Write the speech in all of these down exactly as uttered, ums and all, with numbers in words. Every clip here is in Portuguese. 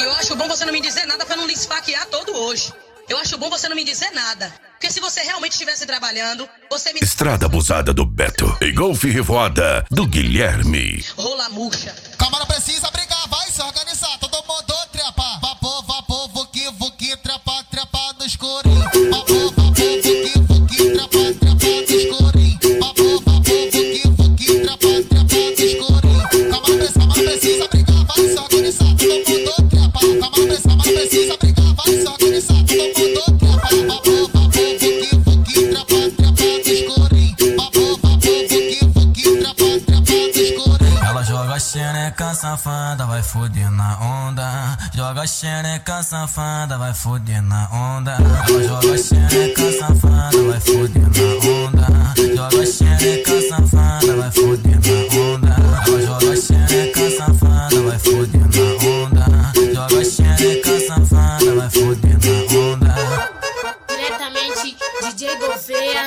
E eu acho bom você não me dizer nada pra não lhe esfaquear todo hoje. Eu acho bom você não me dizer nada. Porque se você realmente estivesse trabalhando, você me... Estrada abusada do Beto e golfe revoada do Guilherme. Rola murcha. Calma, não precisa brigar, vai se organizar. Todo mundo trepa. Vapor, vapor, vuki, vuki, trepa, trepa no escurinho. Vapor, vapor, vuki, vuki, trepa, trepa no escurinho. Vapor, vapor, vuki, vuki, trepa, trepa no escurinho. Calma, não precisa, não precisa brigar, vai se organizar. Todo mundo trepa. Calma, não precisa, não precisa brigar, vai se organizar. Todo mundo trepa. Vapor, vapor, vuki, vuki, trepa, trepa no escurinho. Vapor, vapor, vuki, vuki, trepa, trepa no escurinho. Ela joga xereca safada, vai foder na onda. Joga xereca safada, vai foder na onda. Ela joga xereca safada, vai foder na onda. Joga xereca safada, vai foder na onda. Ela joga xereca safada, vai foder na onda. Joga xereca safada, vai foder na onda. Diretamente D J Gouveia.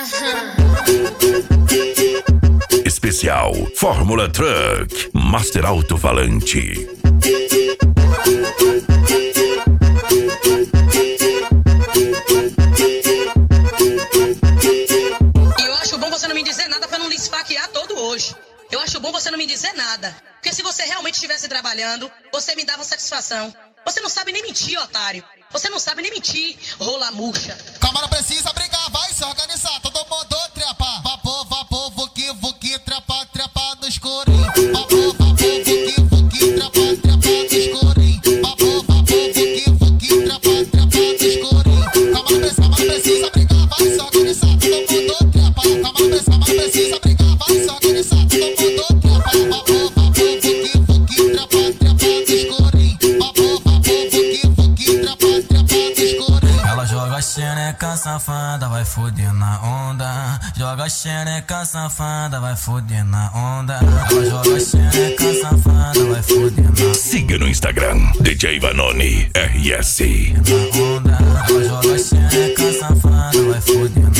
Especial Fórmula Truck Master Alto Falante. E eu acho bom você não me dizer nada pra não lhe esfaquear todo hoje. Eu acho bom você não me dizer nada. Porque se você realmente estivesse trabalhando, você me dava satisfação. Você não sabe nem mentir, otário. Você não sabe nem mentir, rola murcha. Calma, não precisa brigar, vai se organizar. Todo mundo trepa. Vapor, vapor, vuki, vuki, trepa, trepa no escurinho. Vapor, vapor, vuki, vuki, trepa, trepa no escurinho. Vapor, vapor, vuki, vuki, trepa, trepa no escurinho. Calma, não precisa, não precisa brigar, vai se organizar. Todo mundo trepa. Calma, não precisa, não precisa brigar, vai se organizar. Todo mundo trepa. Vapor, vapor, vuki, vuki, trepa, trepa no escurinho. Vapor, vapor, vuki, vuki, trepa, trepa no escurinho. Ela joga xereca safada, vai foder na onda. Joga xereca safada, vai foder na onda. Ela joga xereca safada, vai foder na onda. Siga no Instagram D J Vanoni R S. Na onda. Ela joga xereca safada, vai foder na onda.